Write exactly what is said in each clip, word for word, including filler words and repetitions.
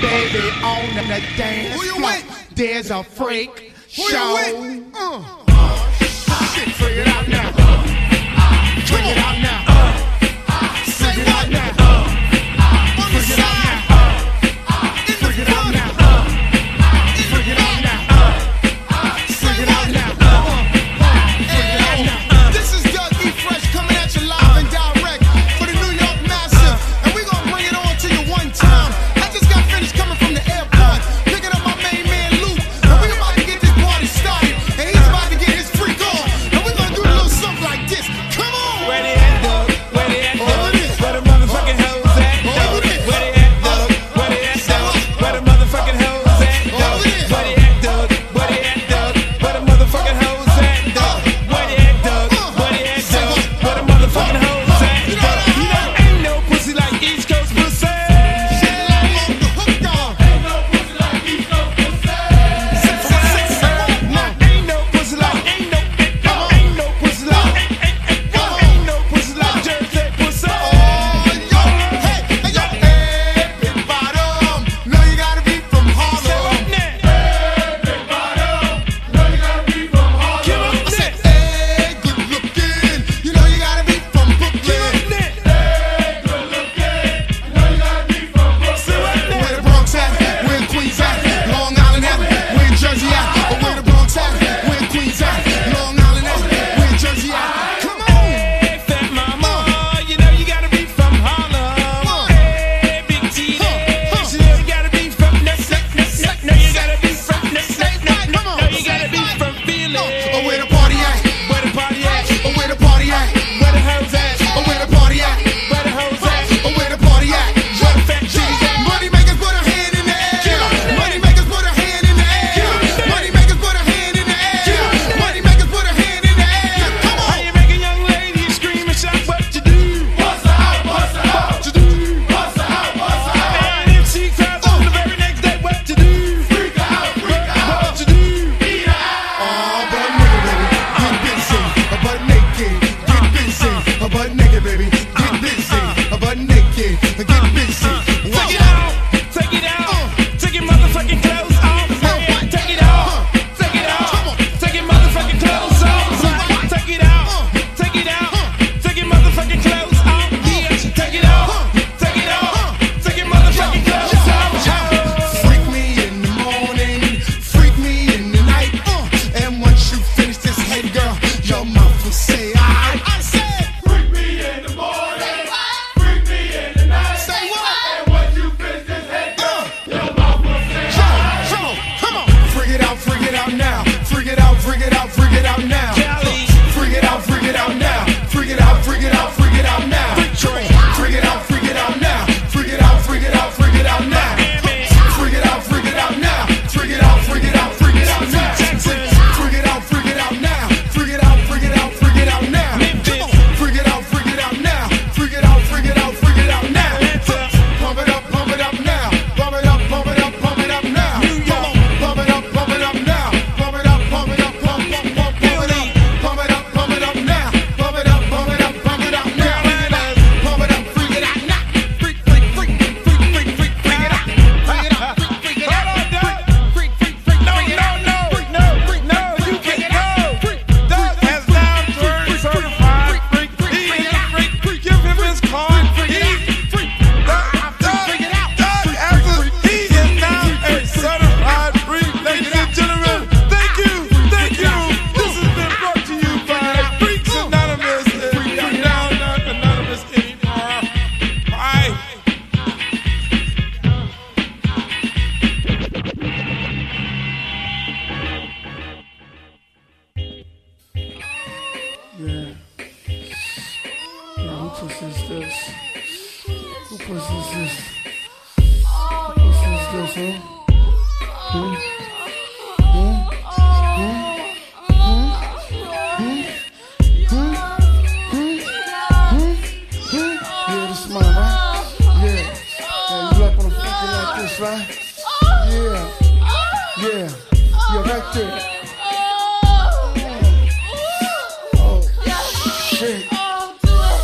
baby on the dance floor. There's a freak show. Uh. Shit, figure it out now. Figure it out now. Figure it out now. Figure it out now. Figure it out now. Figure it out now. Figure it out now. Figure it out now. This is Doug E. Fresh coming at you live and direct for the New York Massive, and we gonna bring it on to you one time. I just got finished coming from the airport, picking up my main man Luke, and we about to get this party started, and he's about to get his freak on, and we gonna do a little something like this. Come on! Where they at, Doug? Where they at, Doug? Where the motherfucking hoes at, Doug? Where they at, Doug? Where they at, Doug? Where the motherfucking hoes at, Doug? Where they at, Doug? Where they at, Doug? Where the motherfucking hoes at, Doug? Where they at, Doug? Where they at, Doug? Where the motherfucking hoes at, Doug? You know, ain't no pussy like East Coast pussy.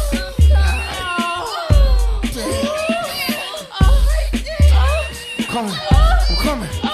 Come on. coming.